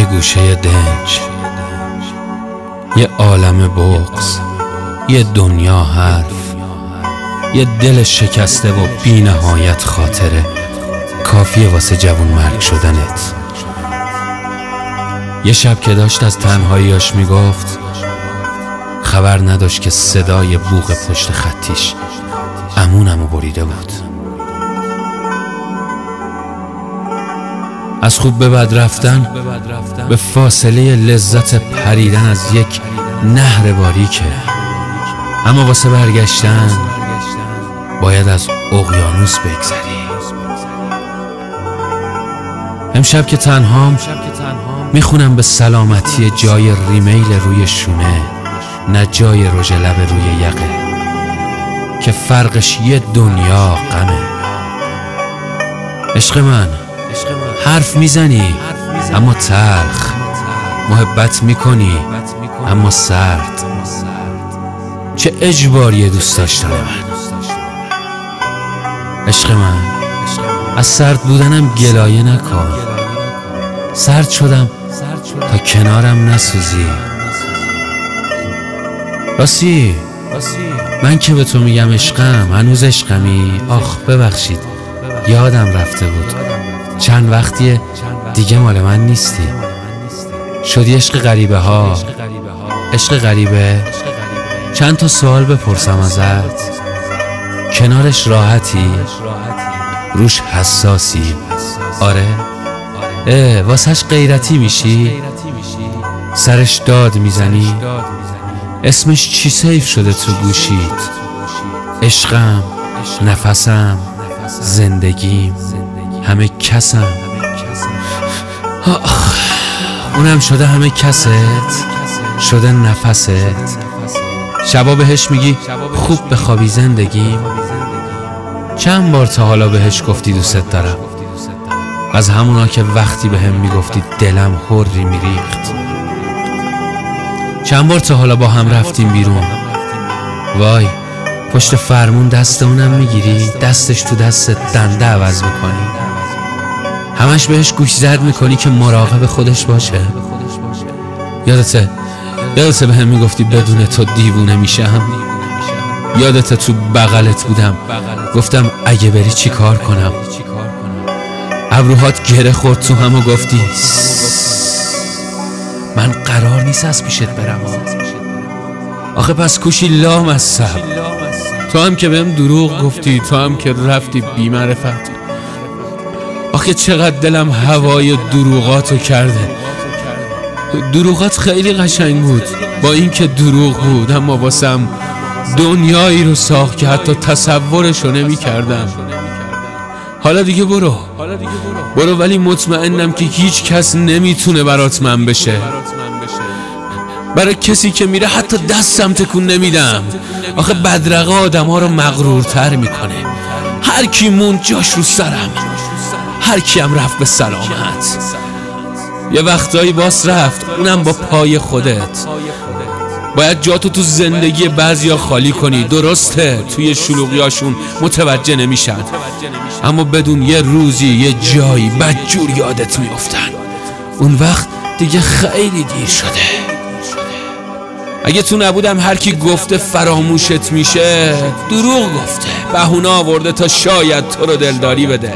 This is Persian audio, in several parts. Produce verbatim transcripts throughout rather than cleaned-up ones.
یه گوشه دنج، یه عالم بغض، یه دنیا حرف، یه دل شکسته و بی نهایت خاطره کافیه واسه جوون مرگ شدنت. یه شب که داشت از تنهاییاش میگفت، خبر نداشت که صدای بوق پشت خطیش امونمو بریده بود. از خوب به بد رفتن به فاصله لذت پریدن از یک نهر باریکه، اما واسه برگشتن باید از اقیانوس بگذری. امشب که تنهام میخونم به سلامتی جای ریمیل روی شونه، نه جای رژ لب روی یقه که فرقش یه دنیا غمه. عشق من حرف میزنی اما تلخ، محبت میکنی اما سرد. چه اجباریه دوست داشتن من. عشق من از سرد بودنم گلایه نکن، سرد شدم تا کنارم نسوزی. راستی من که به تو میگم عشقم، هنوز عشقمی؟ آخ ببخشید یادم رفته بود، چند وقتیه دیگه مال من نیستی. شدی عشق غریبه ها. عشق غریبه؟ چند تا سوال بپرسم ازت، کنارش راحتی؟ روش حساسی؟ آره؟ اه واسهش غیرتی میشی؟ سرش داد میزنی؟ اسمش چی سیف شده تو گوشیت؟ عشقم، نفسم، زندگیم، همه کسم. آخ اونم شده همه کست، شده نفست. شبا بهش میگی خوب بخوابی زندگیم. چند بار تا حالا بهش گفتی دوست دارم؟ از همونا که وقتی بهم میگفتی دلم حری میریخت. چند بار تا حالا با هم رفتیم بیرون، وای پشت فرمون دست اونم میگیری، دستش تو دست دنده عوض میکنی، همش بهش گوش زد میکنی که مراقب خودش باشه. یادته یادته بهم میگفتی بدون تو دیوونه میشم؟ یادته تو بغلت بودم گفتم اگه بری چی کار کنم؟ ابروهات گره خورد تو هم و گفتی من قرار نیست از پیشت برم. آخه پس کوشی لام از سب، تو هم که بهم دروغ گفتی، تو هم که رفتی بی معرفت. آخه چقدر دلم هوای دروغاتو کرده. دروغات خیلی قشنگ بود، با این که دروغ بود اما واسم دنیایی رو ساخت که حتی تصورشو نمی کردم. حالا دیگه برو برو، ولی مطمئنم که هیچ کس نمیتونه برات من بشه. برای کسی که میره حتی دستم تکون نمیدم. آخه بدرقه آدم ها رو مغرورتر میکنه. هر کی موند جاش رو سرم، هر کی هم رفت به سلامت. یه وقتایی باس رفت، اونم با پای خودت. باید جاتو تو زندگی بعضیا خالی کنی. درسته توی شلوغیاشون متوجه نمیشن، اما بدون یه روزی یه جایی بدجور یادت میافتن. اون وقت دیگه خیلی دیر شده. اگه تو نبودم هر کی گفته فراموشت میشه دروغ گفته، بهونه آورده تا شاید تو رو دلداری بده.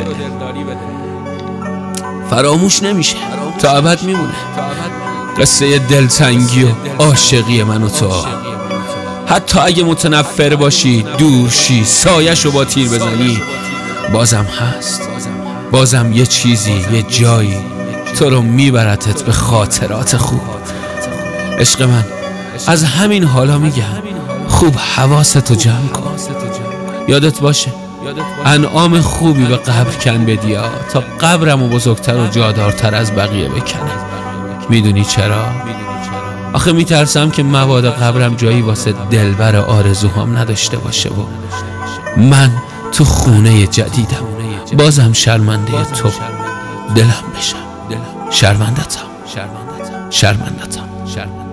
فراموش نمیشه، تا ابد میمونه قصه دلتنگی و عاشقی من و تو. حتی اگه متنفر باشی، دور شی، سایه‌شو با تیر بزنی، بازم هست. بازم یه چیزی، یه جایی تو رو میبرتت به خاطرات خوب. عشق من از همین حالا میگم خوب حواستو جمع کن. یادت باشه انعام خوبی به قبر کن بدیا تا قبرمو بزرگتر و جادارتر از بقیه بکنه. میدونی چرا؟ آخه میترسم که مبادا قبرم جایی واسه دلبر آرزوهام نداشته باشه و من تو خونه جدیدم بازم شرمنده تو دلم بشم. شرمندتم شرمندتم